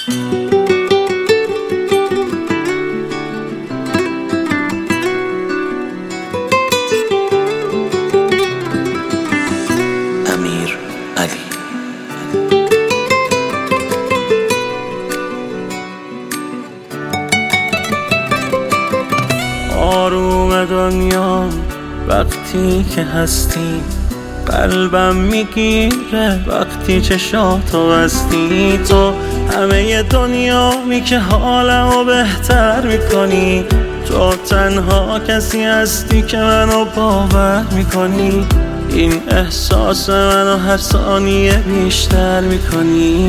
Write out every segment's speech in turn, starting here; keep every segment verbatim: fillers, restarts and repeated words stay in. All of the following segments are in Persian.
امیر علی. آروم دنیا وقتی که هستی، قلبم میگیره وقتی چشاتو بستی. تو همه دنیایی که حالمو بهتر میکنی، تو تنها کسی هستی که منو باور میکنی. این احساس منو هر ثانیه بیشتر میکنی.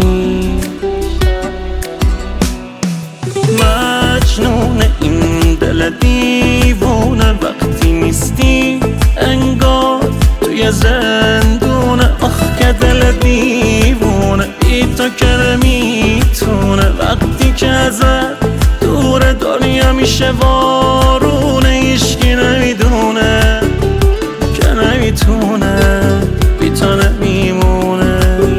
مجنون این دل دیوونه وقتی نیستی، انگار توی زندونه. آخ که دل دیوونه بی تو که نمیتونه. وقتی که ازت دور دنیا میشه وارونه، هیچکی نمیدونه که نمیتونه بی تو نمیمونه.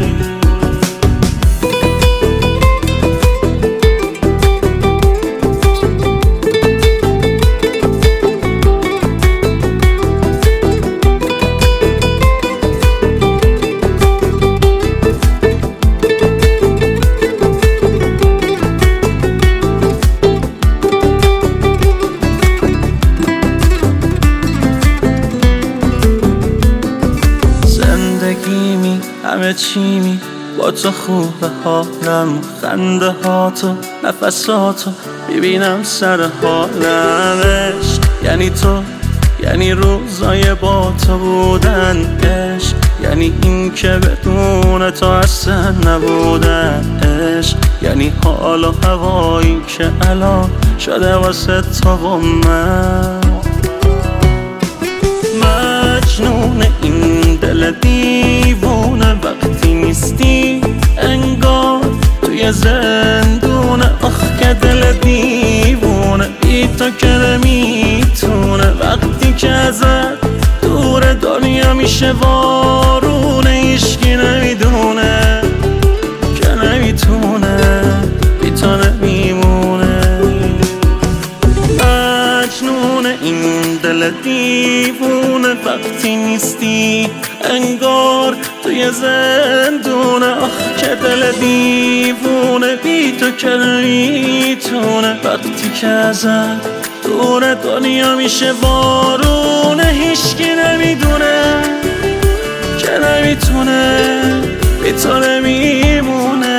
زندگیمی همه چیمی با تو خوبه، حالم خنده هاتو نفساتو ببینم سر حالم. عشق یعنی تو، یعنی روزای با تو بودن. عشق یعنی این که بدون تو اصلا نبودن. عشق یعنی حال و هوایی که الان شده واسه تو و من. مجنون این دل دیوونه وقتی نیستی، انگار توی زندونه. آخ که دل دیوونه بی تو که نمیتونه. وقتی که ازت دور دنیا میشه وارونه، هیچکی نمیدونه که نمیتونه بی تو نمیمونه. مجنون این دل دیوونه وقتی نیستی، انگار توی زندونه. آخ که دل دیوونه بی تو که نمیتونه. وقتی که ازت دور دنیا میشه وارونه، هیچکی نمیدونه که نمیتونه بی تو نمیمونه.